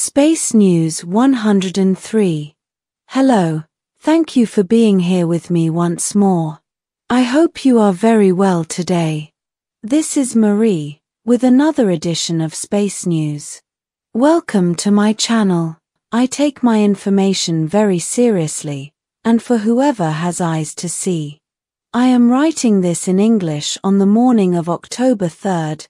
Space News 103. Hello, thank you for being here with me once more. I hope you are very well today. This is Marie, with another edition of Space News. Welcome to my channel. I take my information very seriously, and for whoever has eyes to see. I am writing this in English on the morning of October 3rd,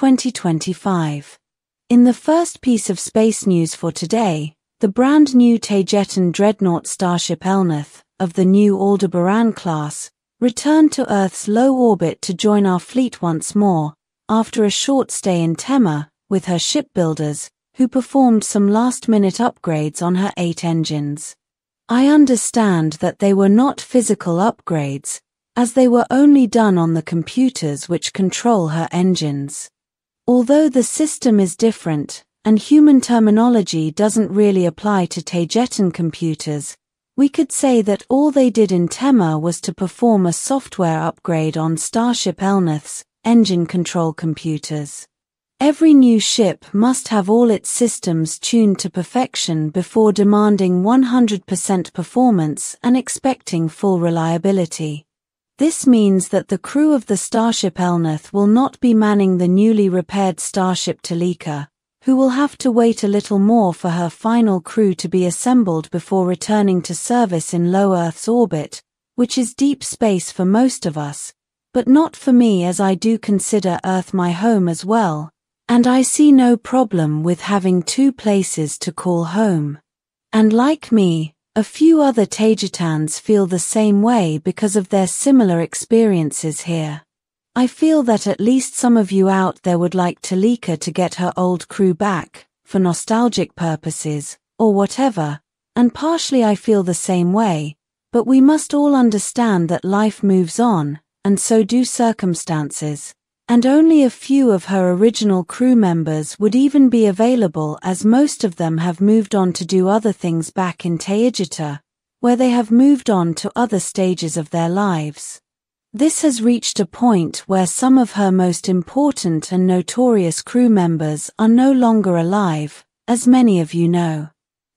2025. In the first piece of space news for today, the brand new Taygeten Dreadnought Starship Elnath, of the new Aldebaran class, returned to Earth's low orbit to join our fleet once more, after a short stay in Tema, with her shipbuilders, who performed some last-minute upgrades on her 8 engines. I understand that they were not physical upgrades, as they were only done on the computers which control her engines. Although the system is different, and human terminology doesn't really apply to Taygeten computers, we could say that all they did in Tema was to perform a software upgrade on Starship Elnath's engine control computers. Every new ship must have all its systems tuned to perfection before demanding 100% performance and expecting full reliability. This means that the crew of the Starship Elnath will not be manning the newly repaired Starship Talika, who will have to wait a little more for her final crew to be assembled before returning to service in low Earth's orbit, which is deep space for most of us, but not for me, as I do consider Earth my home as well, and I see no problem with having 2 places to call home. And like me, a few other Taygetans feel the same way because of their similar experiences here. I feel that at least some of you out there would like Talika to get her old crew back, for nostalgic purposes, or whatever, and partially I feel the same way, but we must all understand that life moves on, and so do circumstances, and only a few of her original crew members would even be available, as most of them have moved on to do other things back in Taygeta, where they have moved on to other stages of their lives. This has reached a point where some of her most important and notorious crew members are no longer alive, as many of you know.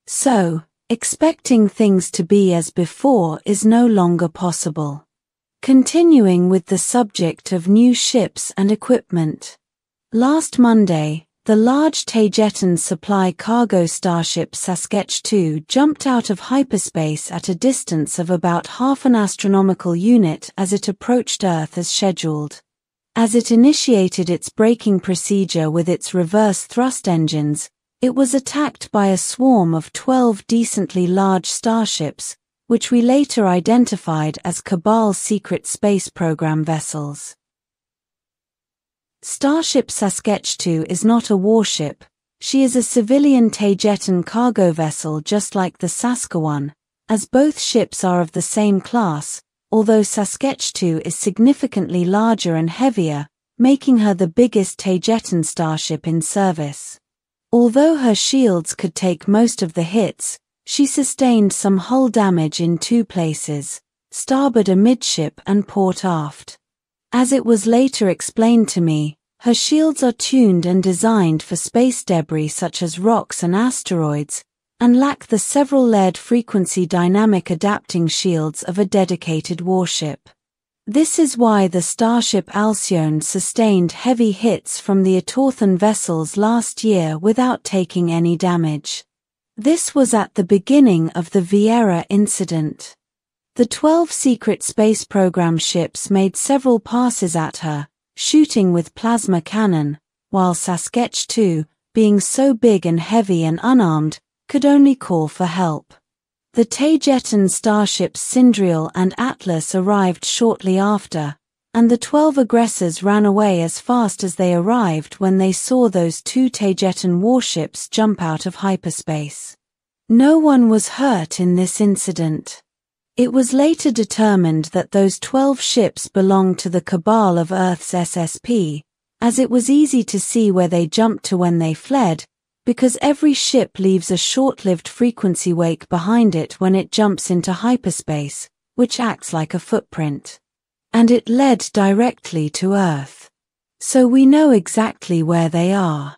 So, expecting things to be as before is no longer possible. Continuing with the subject of new ships and equipment. Last Monday, the large Taygeten supply cargo starship Sasquatch II jumped out of hyperspace at a distance of about half an astronomical unit as it approached Earth as scheduled. As it initiated its braking procedure with its reverse thrust engines, it was attacked by a swarm of 12 decently large starships, which we later identified as Cabal's secret space program vessels. Starship Sasquatch II is not a warship, she is a civilian Taygeten cargo vessel just like the Saskatchewan, as both ships are of the same class, although Sasquatch II is significantly larger and heavier, making her the biggest Taygeten starship in service. Although her shields could take most of the hits, she sustained some hull damage in 2 places, starboard amidship and port aft. As it was later explained to me, her shields are tuned and designed for space debris such as rocks and asteroids, and lack the several layered frequency dynamic adapting shields of a dedicated warship. This is why the Starship Alcyone sustained heavy hits from the Atorthan vessels last year without taking any damage. This was at the beginning of the Viera incident. The 12 secret space program ships made several passes at her, shooting with plasma cannon, while Sasquatch II, being so big and heavy and unarmed, could only call for help. The Taygeten starships Sindriel and Atlas arrived shortly after, and the 12 aggressors ran away as fast as they arrived when they saw those 2 Taygeten warships jump out of hyperspace. No one was hurt in this incident. It was later determined that those 12 ships belonged to the Cabal of Earth's SSP, as it was easy to see where they jumped to when they fled, because every ship leaves a short-lived frequency wake behind it when it jumps into hyperspace, which acts like a footprint. And it led directly to Earth. So we know exactly where they are.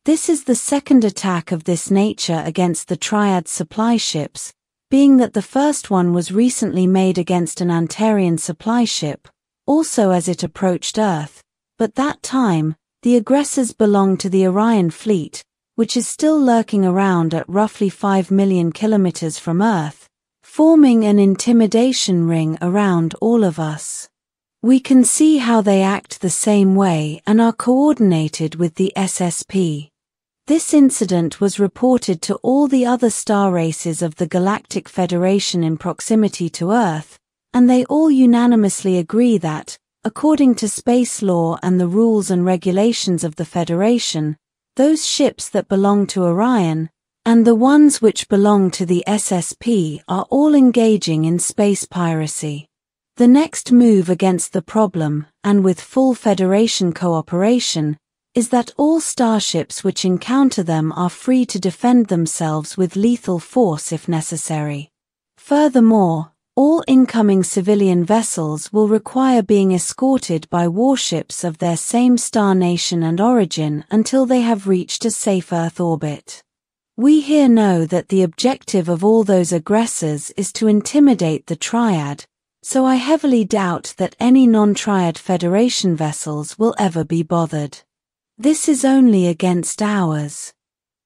This is the second attack of this nature against the Triad supply ships, being that the first one was recently made against an Antarian supply ship, also as it approached Earth, but that time, the aggressors belonged to the Orion fleet, which is still lurking around at roughly 5 million kilometers from Earth, forming an intimidation ring around all of us. We can see how they act the same way and are coordinated with the SSP. This incident was reported to all the other star races of the Galactic Federation in proximity to Earth, and they all unanimously agree that, according to space law and the rules and regulations of the Federation, those ships that belong to Orion, and the ones which belong to the SSP are all engaging in space piracy. The next move against the problem, and with full Federation cooperation, is that all starships which encounter them are free to defend themselves with lethal force if necessary. Furthermore, all incoming civilian vessels will require being escorted by warships of their same star nation and origin until they have reached a safe Earth orbit. We here know that the objective of all those aggressors is to intimidate the Triad, so I heavily doubt that any non-Triad Federation vessels will ever be bothered. This is only against ours.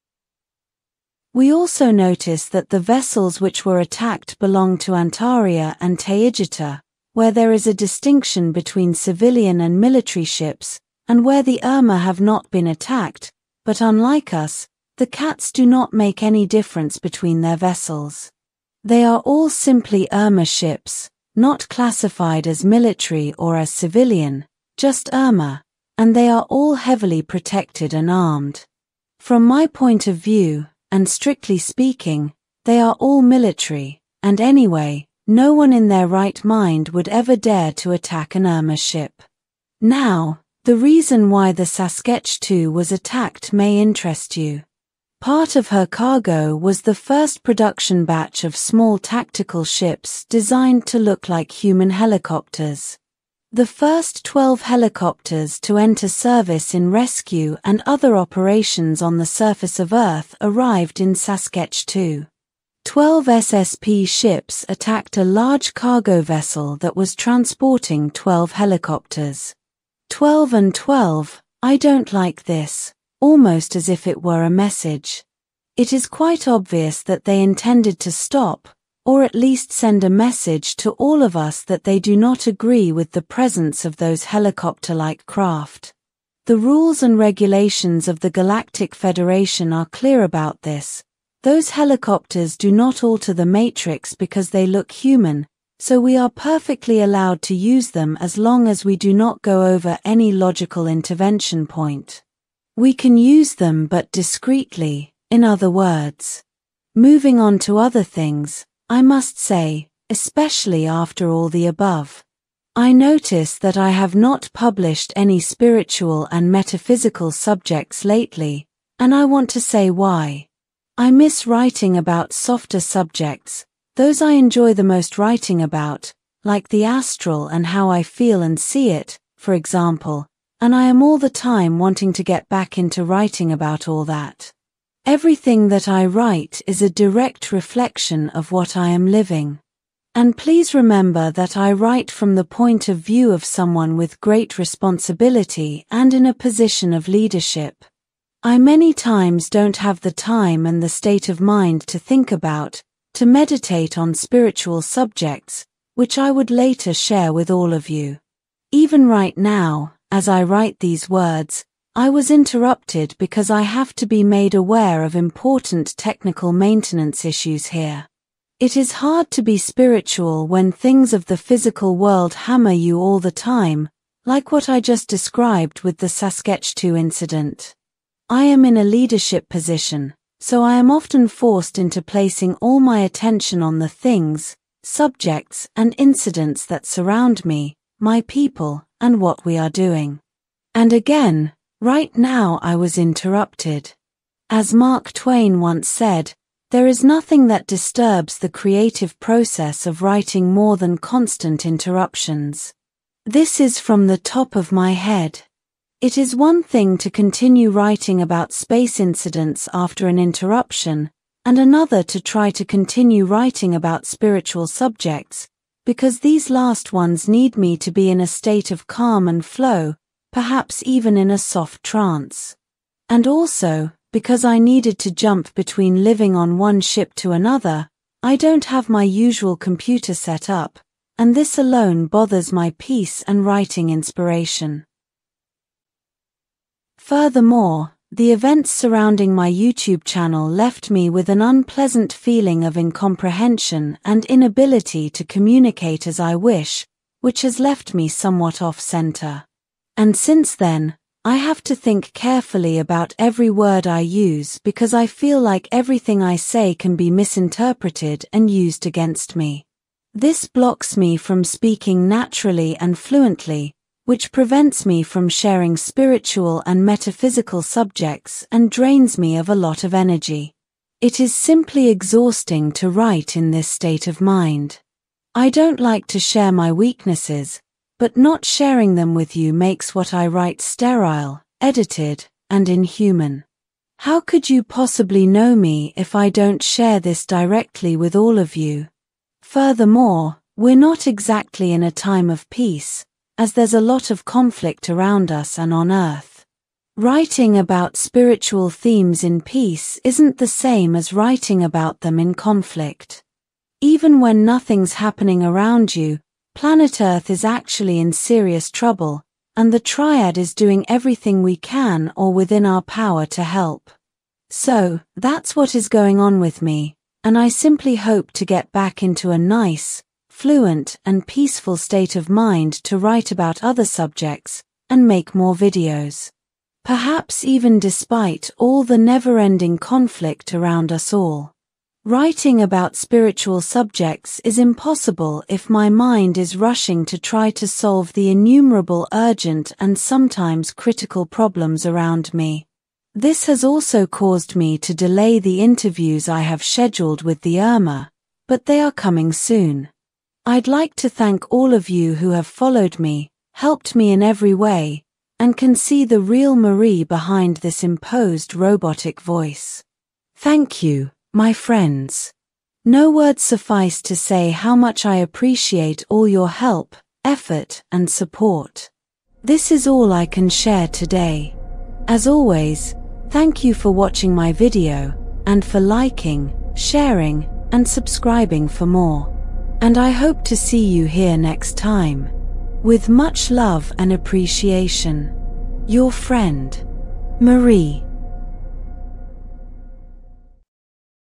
We also notice that the vessels which were attacked belong to Antaria and Taygeta, where there is a distinction between civilian and military ships, and where the Irma have not been attacked, but unlike us, the Cats do not make any difference between their vessels. They are all simply Irma ships, not classified as military or as civilian, just Irma, and they are all heavily protected and armed. From my point of view, and strictly speaking, they are all military, and anyway, no one in their right mind would ever dare to attack an Irma ship. Now, the reason why the Sasketch-2 was attacked may interest you. Part of her cargo was the first production batch of small tactical ships designed to look like human helicopters. The first 12 helicopters to enter service in rescue and other operations on the surface of Earth arrived in Sasketch-2. 12 SSP ships attacked a large cargo vessel that was transporting 12 helicopters. 12 and 12, I don't like this, almost as if it were a message. It is quite obvious that they intended to stop, or at least send a message to all of us that they do not agree with the presence of those helicopter-like craft. The rules and regulations of the Galactic Federation are clear about this. Those helicopters do not alter the Matrix because they look human, so we are perfectly allowed to use them as long as we do not go over any logical intervention point. We can use them but discreetly, in other words. Moving on to other things, I must say, especially after all the above, I notice that I have not published any spiritual and metaphysical subjects lately, and I want to say why. I miss writing about softer subjects, those I enjoy the most writing about, like the astral and how I feel and see it, for example, and I am all the time wanting to get back into writing about all that. Everything that I write is a direct reflection of what I am living. And please remember that I write from the point of view of someone with great responsibility and in a position of leadership. I many times don't have the time and the state of mind to think about, to meditate on spiritual subjects, which I would later share with all of you. Even right now, as I write these words, I was interrupted because I have to be made aware of important technical maintenance issues here. It is hard to be spiritual when things of the physical world hammer you all the time, like what I just described with the Sasketch-2 incident. I am in a leadership position, so I am often forced into placing all my attention on the things, subjects, and incidents that surround me, my people, and what we are doing. And again, right now I was interrupted. As Mark Twain once said, there is nothing that disturbs the creative process of writing more than constant interruptions. This is from the top of my head. It is one thing to continue writing about space incidents after an interruption, and another to try to continue writing about spiritual subjects, because these last ones need me to be in a state of calm and flow, perhaps even in a soft trance. And also, because I needed to jump between living on one ship to another, I don't have my usual computer set up, and this alone bothers my peace and writing inspiration. Furthermore, the events surrounding my YouTube channel left me with an unpleasant feeling of incomprehension and inability to communicate as I wish, which has left me somewhat off-center. And since then, I have to think carefully about every word I use because I feel like everything I say can be misinterpreted and used against me. This blocks me from speaking naturally and fluently, which prevents me from sharing spiritual and metaphysical subjects and drains me of a lot of energy. It is simply exhausting to write in this state of mind. I don't like to share my weaknesses, but not sharing them with you makes what I write sterile, edited, and inhuman. How could you possibly know me if I don't share this directly with all of you? Furthermore, we're not exactly in a time of peace, as there's a lot of conflict around us and on Earth. Writing about spiritual themes in peace isn't the same as writing about them in conflict. Even when nothing's happening around you, planet Earth is actually in serious trouble, and the Triad is doing everything we can or within our power to help. So, that's what is going on with me, and I simply hope to get back into a nice, fluent and peaceful state of mind to write about other subjects and make more videos. Perhaps even despite all the never-ending conflict around us all. Writing about spiritual subjects is impossible if my mind is rushing to try to solve the innumerable urgent and sometimes critical problems around me. This has also caused me to delay the interviews I have scheduled with the Irma, but they are coming soon. I'd like to thank all of you who have followed me, helped me in every way, and can see the real Marie behind this imposed robotic voice. Thank you, my friends. No words suffice to say how much I appreciate all your help, effort, and support. This is all I can share today. As always, thank you for watching my video, and for liking, sharing, and subscribing for more. And I hope to see you here next time. With much love and appreciation. Your friend, Marie.